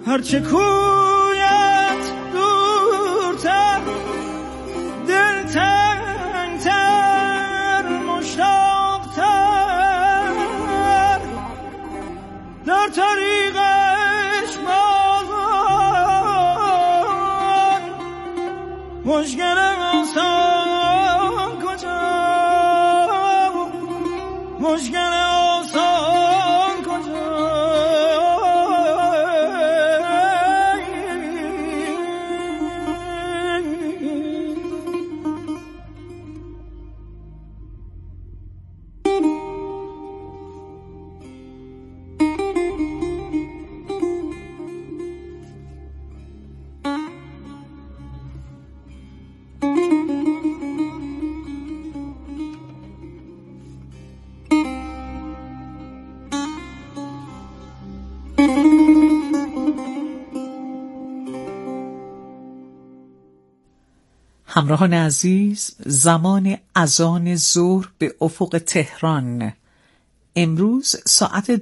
هرچه کویت دورتر دل تنگتر مشتاقتر در طریقش بازان مشکل آسان کجا مشکل آسان کجا همراهان عزیز، زمان اذان ظهر به افق تهران امروز ساعت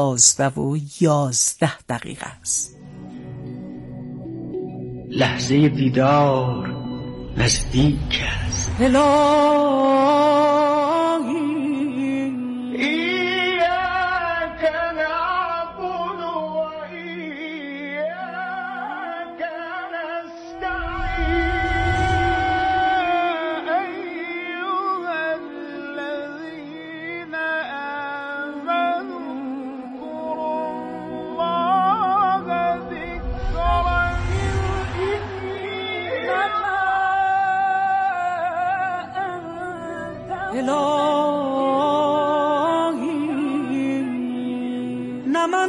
12:11 است. لحظه دیدار نزدیک است. نه من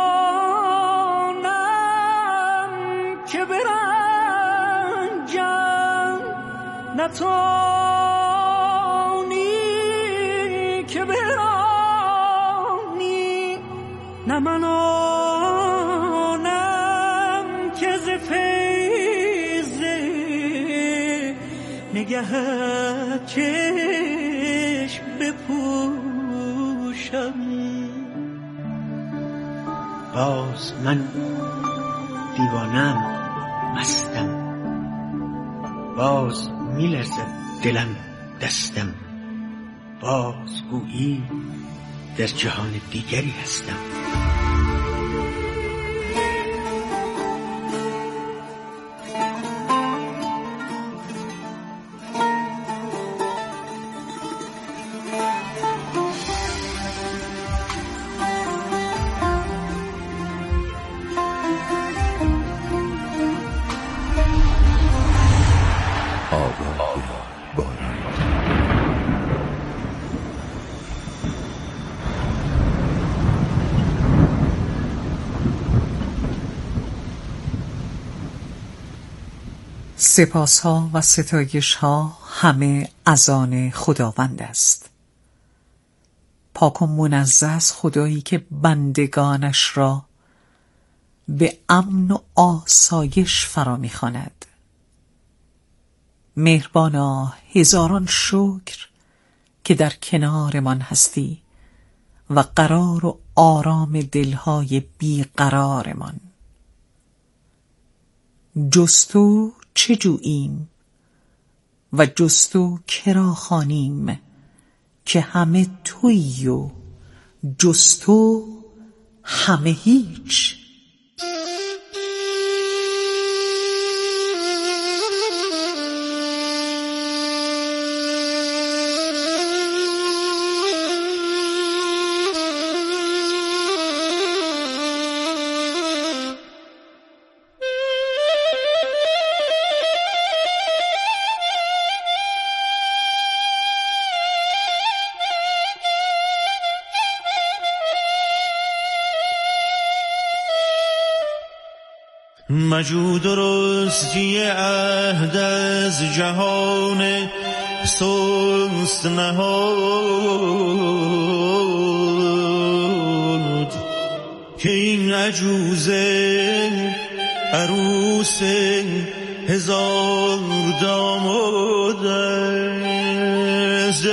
آنم که برنجم نه تویی که برانی نه من آنم که ز فیض نگهت چشم بپوشم. باز من دیوانم مستم، باز میلرزد دلم دستم، باز گویی در جهان دیگری هستم. سپاسها و ستایشها همه از آن خداوند است. پاک و منزه است خدایی که بندگانش را به امن و آسایش فرا می‌خواند. مهربانا، هزاران شکر که در کنارمان هستی و قرار و آرام دلهای بیقرارمان. جز تو چه جوییم و جز تو کرا خوانیم که همه تویی و جز تو همه هیچ. مجود و رستی عهد از جهان سست نهاد که این عجوزه عروس هزار داماد است.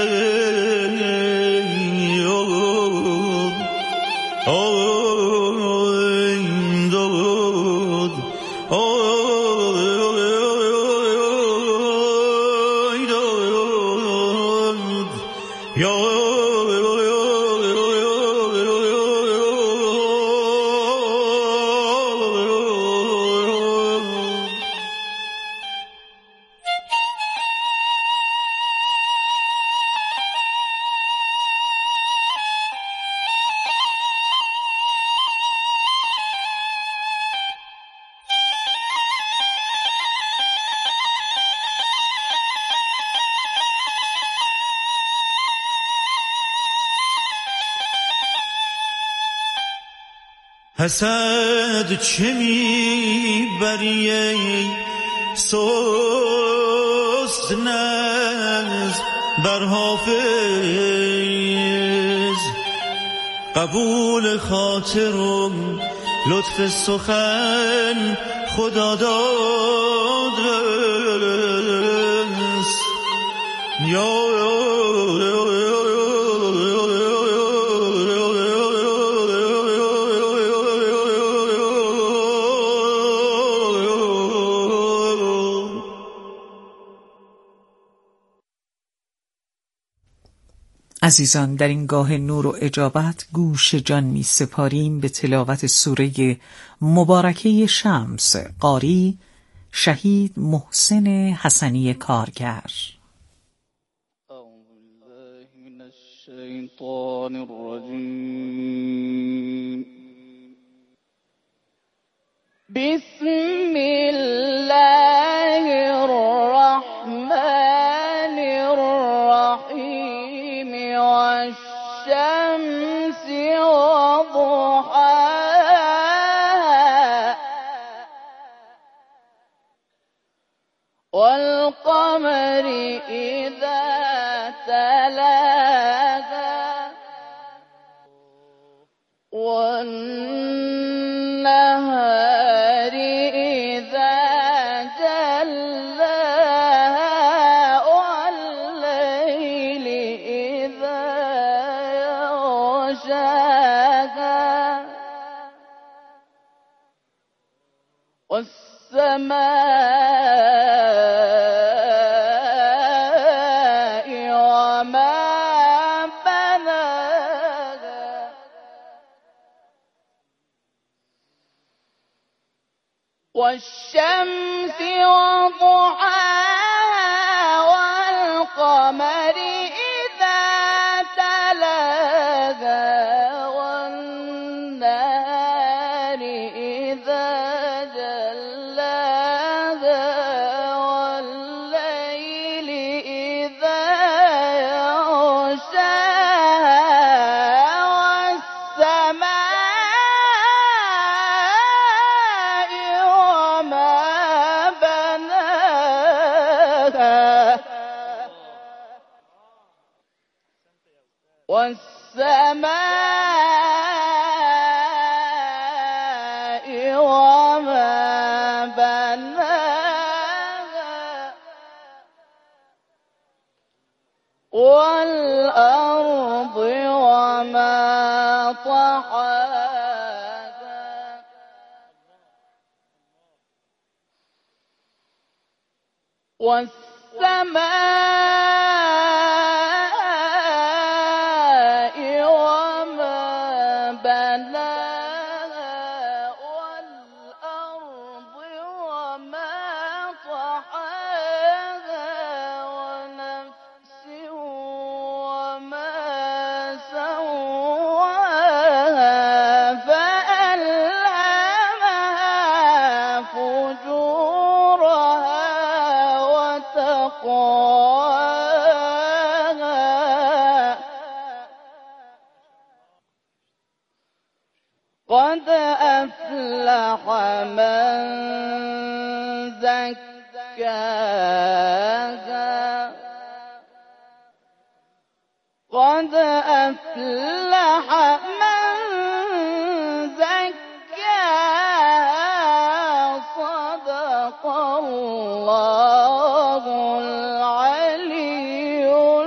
حسد چه میبری ای سست نز بر حافظ، قبول خاطرم لطف سخن خدا داد است. عزیزان، در این گاه نور و اجابت گوش جان می سپاریم به تلاوت سوره مبارکه شمس، قاری شهید محسن حسنی کارگر. اعوذ بالله من الشیطان الرجیم. بسم الله الرحمن الرحیم والشمس وضحاها والقمر إذا تلاها والنهار إذا جلاها والليل إذا يغشاها والسماء وما بناها والشمس وضحاها والقمر إذا تلاها والنهار إذا جلاها والليل إذا يغشاها والسماء وما بناها والسماء وما بناها والأرض وما طحاها والسماء وما بناها والأرض وما طحاها ونفس وما سواها فألهمها فجورها وتقواها قد أفلح من زكاها قد أفلح من زكاها صدق الله العلي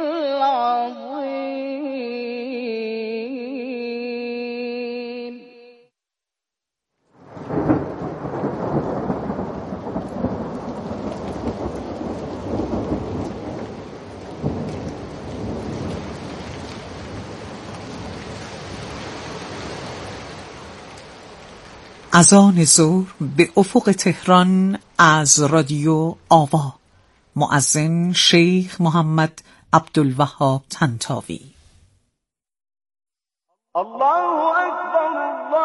العظيم. اذان ظهر به افق تهران از رادیو آوا. مؤذن شیخ محمد عبدالوهاب طنطاوی. الله اکبر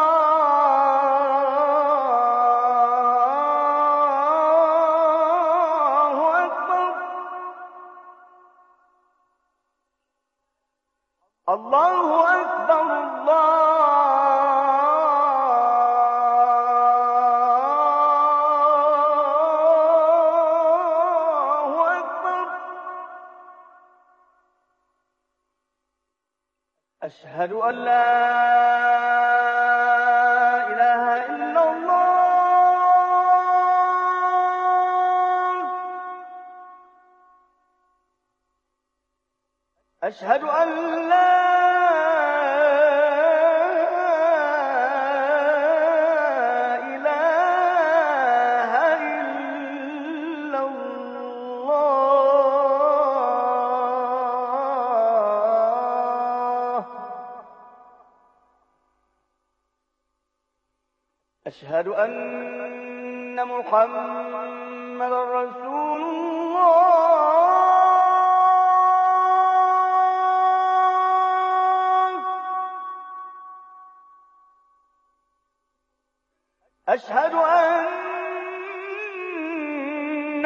الله اکبر الله اکبر الله اکبر. أشهد أن لا إله إلا الله. أشهد أن لا إله إلا الله. أشهد أن محمد رسول الله. أشهد أن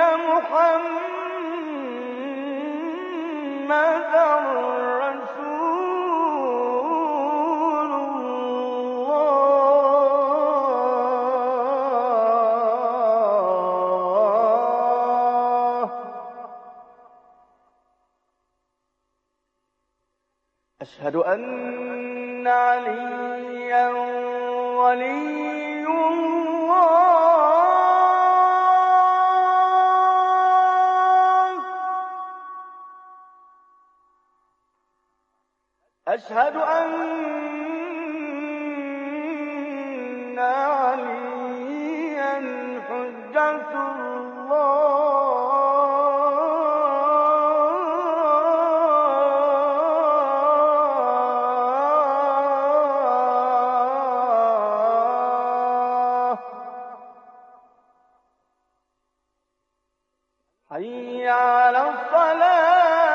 محمد رسول الله. أشهد أن عليا ولي الله. أشهد أن عليا حجة الله. حي على الصلاة.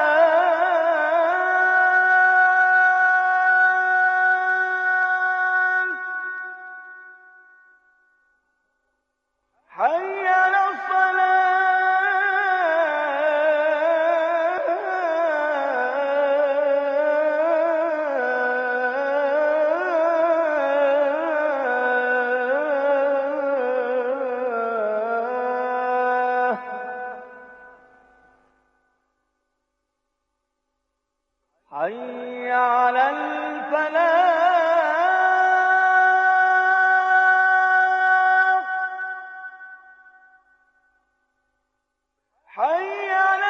حي على الصلاة. حي على الفلاح. حي على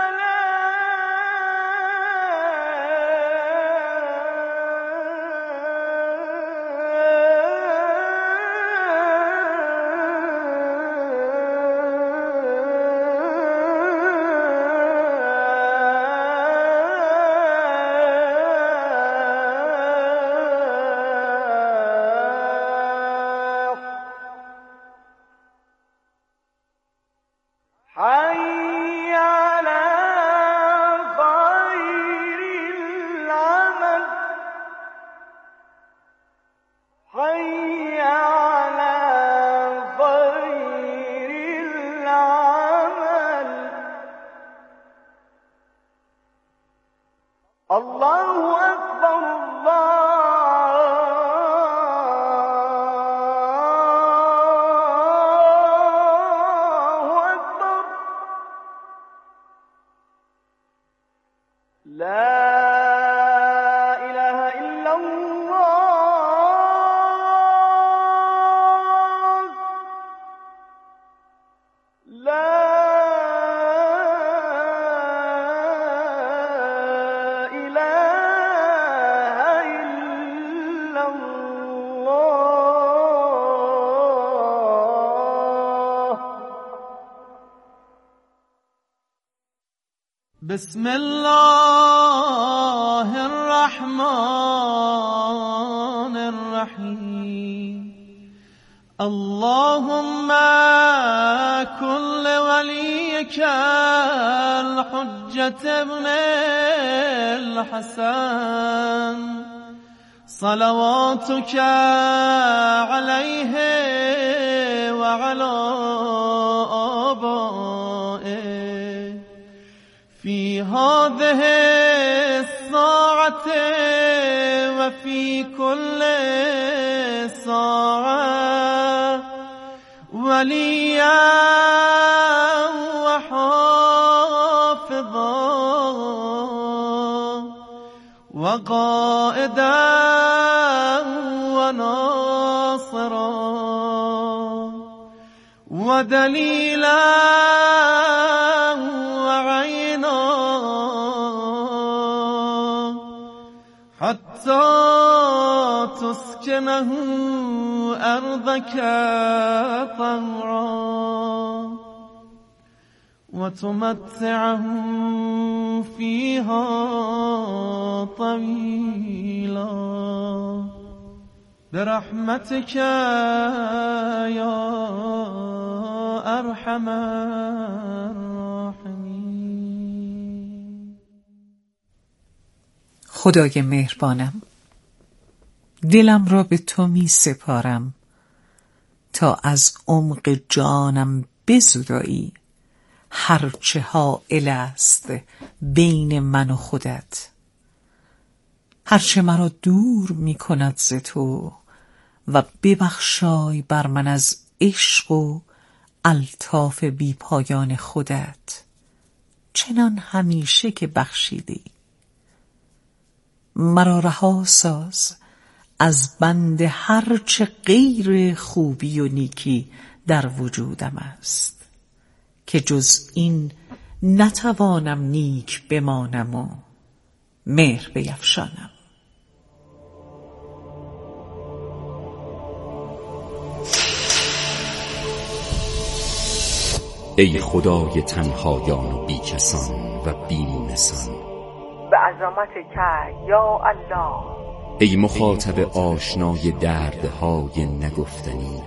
الفلاح. حي على خير العمل. حي على خير العمل. الله أكبر الله أكبر. لا إله إلا الله. لا إله إلا الله. بسم الله الرحمن الرحیم. اللهم كل وليك الحجة ابن الحسن صلواتك عليه وعلى آبائه في هذه الساعة وفي كل ساعة وليا وحافظا وقائدا وناصرا ودليلا وعينا حتى تسكنه أرضك طوعا وتمتعه فيها طويلا برحمتك يا أرحم الراحمين. خدای مهربانم، دلم را به تو می سپارم تا از عمق جانم بزدایی هرچه حائل است بین من و خودت، هرچه مرا دور می کند ز تو، و ببخشای بر من از عشق و الطاف بی پایان خودت چنان همیشه که بخشیدی. مرا رها ساز از بند هرچه غیر خوبی و نیکی در وجودم است که جز این نتوانم نیک بمانم و مهر بیفشانم. ای خدای تنهایان و بیکسان و بیمونسان، به عظمتک یا الله. ای مخاطب آشنای دردهای نگفتنی،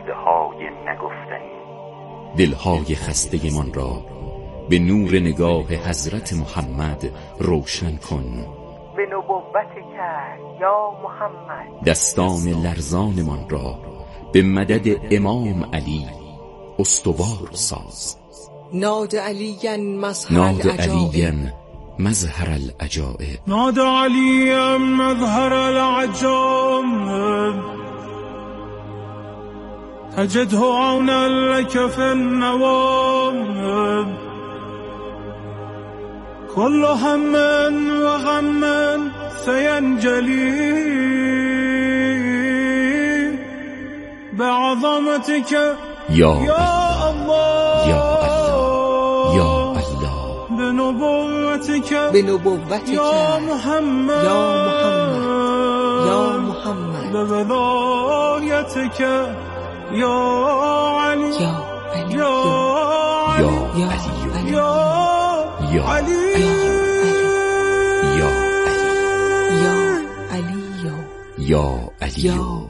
دلهای خسته من را به نور نگاه حضرت محمد روشن کن. به نبوتک یا محمد. دستان لرزان من را به مدد امام علی استوار ساز. ناد علیاً مظهر العجائب. ناد علیاً مظهر العجائب تجده عونا لك في النوائب. كل هم وغم سينجلي بعظمتك یا الله یا الله یا الله. به نبوتک یا محمد به ولایتک یا علی یا علی یا علی یا علی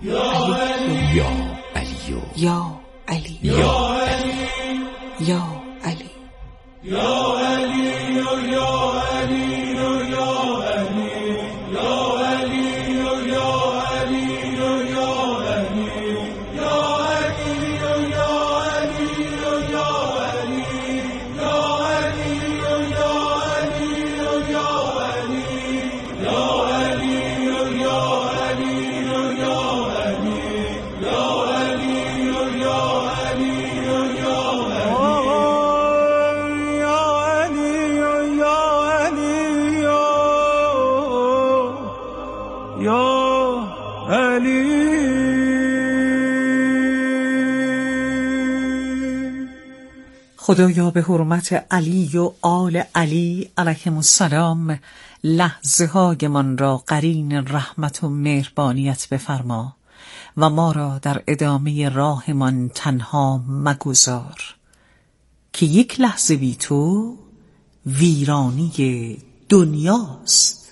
خدایا به حرمت علی و آل علی علیهم السلام لحظه های من را قرین رحمت و مهربانیت بفرما و ما را در ادامه راهمان تنها مگذار که یک لحظه بی تو ویرانی دنیاست.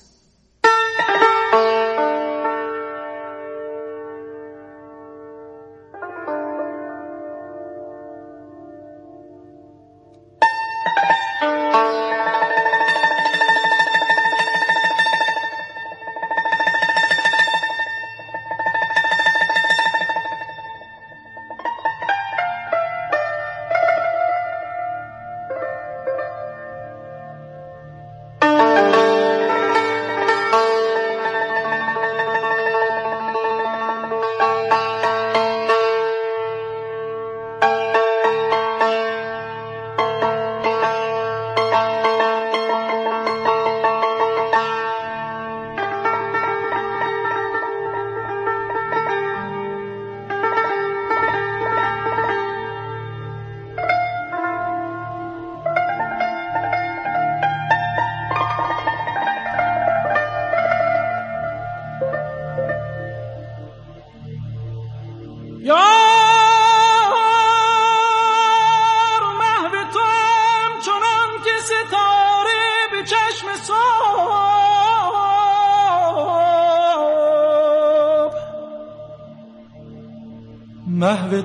محو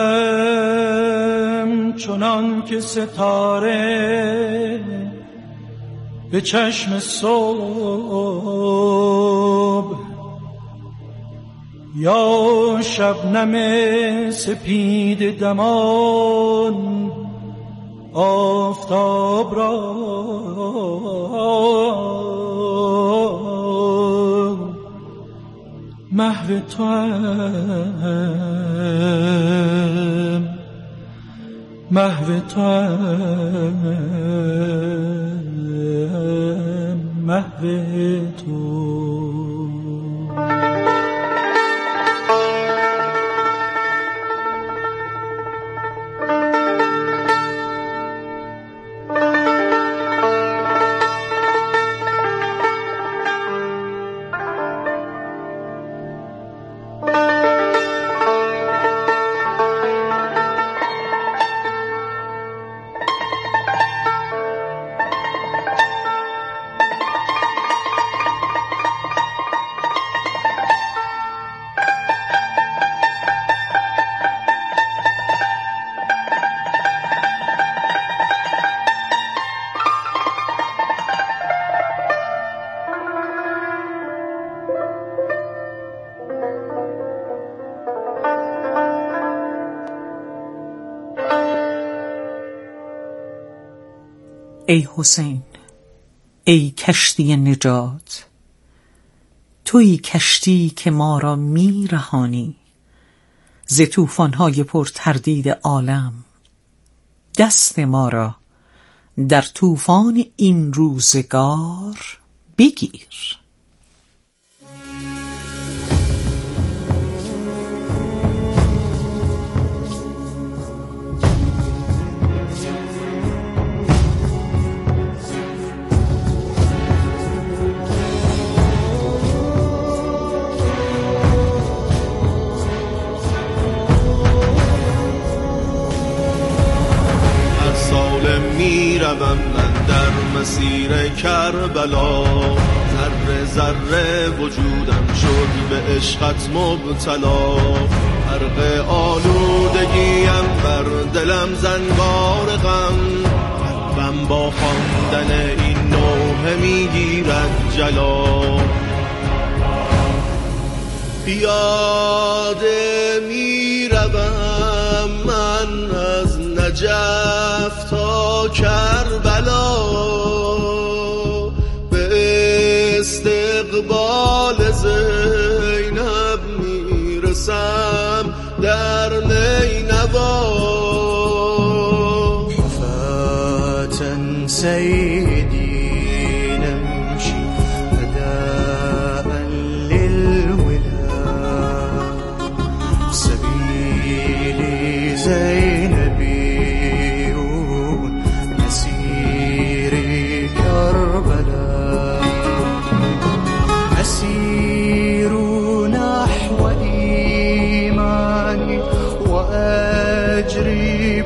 توام چنان که ستاره به چشم صبح، یا شبنم سپید دمان آفتاب را. محو توام، محو توام، محو تو. ای حسین، ای کشتی نجات، تویی کشتی که ما را می رهانی ز طوفان‌های پر تردید عالم. دست ما را در طوفان این روزگار بگیر. میروم من در مسیر کربلا، ذره ذره وجودم شد به عشقت مبتلا. غرق آلودگیم بر دلم زنگار غم، قلبم با خواندن این نوحه میگیرد جلا. پیاده میروم من از نجف تا کربلا، به استقبال زینب میرسم در نینوا. حفاة سیدی نمشی هداء للولا، سبیلی زینبی أجري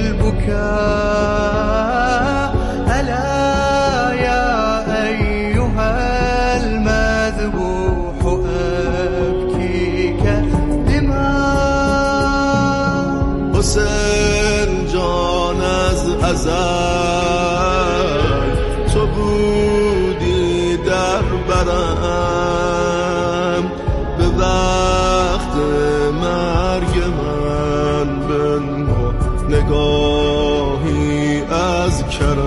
بالبكاء. ألا يا أيها المذبوح أبكيك دماء. حسین جان از ازل تو بودی در برم، به وقت مرگ من بنما نگاهی از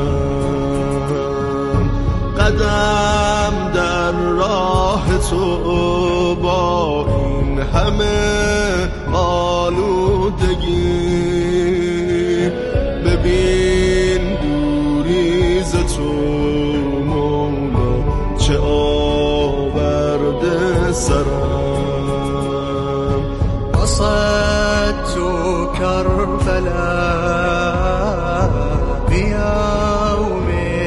کرم. قدم در راه تو با این همه آلودگی، ببین دوری ز تو مولا چه آورده سرم. قصدت كربلاء بيوم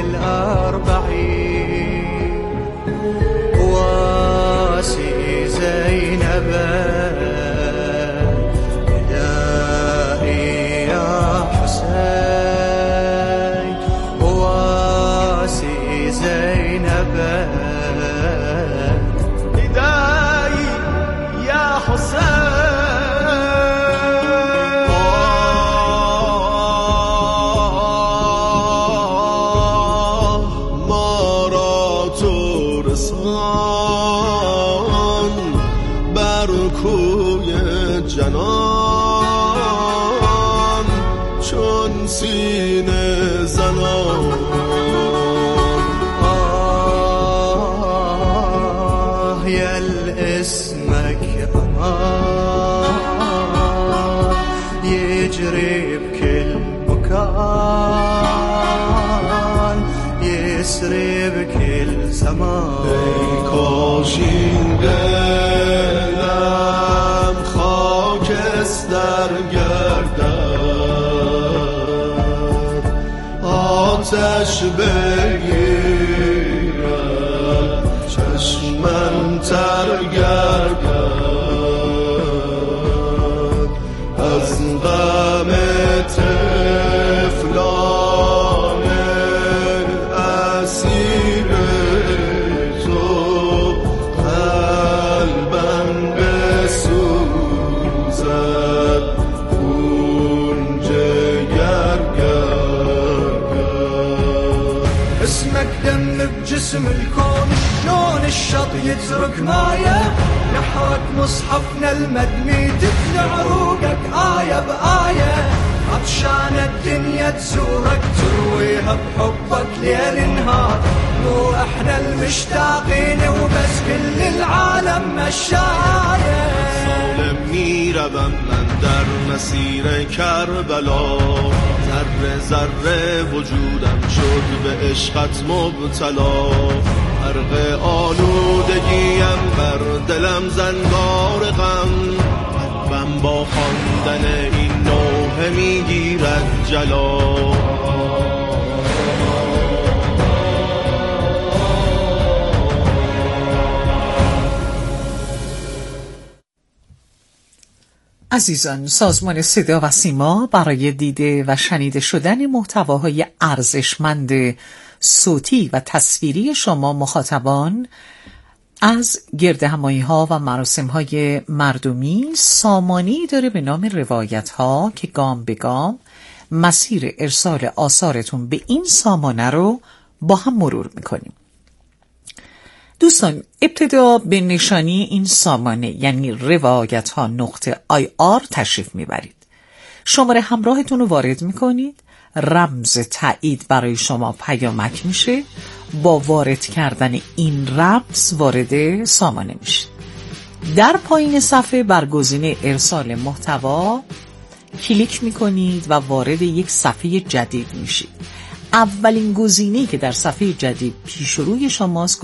الأربعين، واسي زينب إلى لبت ندایی یا حسین ما را تو رسان بر کوی جنان چون سینه زنان اسمك أمان يجري بكل مكان يسري بكل زمان ای کاش این دلم خاکستر گردد آتش بگیرد چشمم تر گردد از غم طفلان اسیر تو قلبم بسوزد خون جگر گردد اسمك دم بجسم الكون شلون الشط يترك مايه نحوك مصحفنا المدمي تتلى عروقك آية بآية عطشان الدنيا تزورك ترويها بحبك ليل نهار مو احنا المشتاقين وبس كل العالم مشاية سالم میروم من در مسیر کربلا ذره ذره وجودم شد به عشقت مبتلا غرق آلودگیم بر دلم زنگار غم قلبم با خواندن این نوحه میگیرد جلا عزیزان، سازمان صدا و سیما برای دیده و شنیده شدن محتواهای ارزشمند صوتی و تصویری شما مخاطبان از گردهمایی‌ها و مراسم‌های مردمی سامانه‌ای داره به نام روایت‌ها که گام به گام مسیر ارسال آثارتون به این سامانه رو با هم مرور می‌کنیم. دوستان، ابتدا به نشانی این سامانه یعنی روایت‌ها.ir تشریف میبرید. شماره همراهتون رو وارد میکنید، رمز تایید برای شما پیامک میشه. با وارد کردن این رمز وارد سامانه میشه. در پایین صفحه بر گزینه ارسال محتوا کلیک میکنید و وارد یک صفحه جدید میشید. اولین گزینه‌ای که در صفحه جدید پیش روی شماست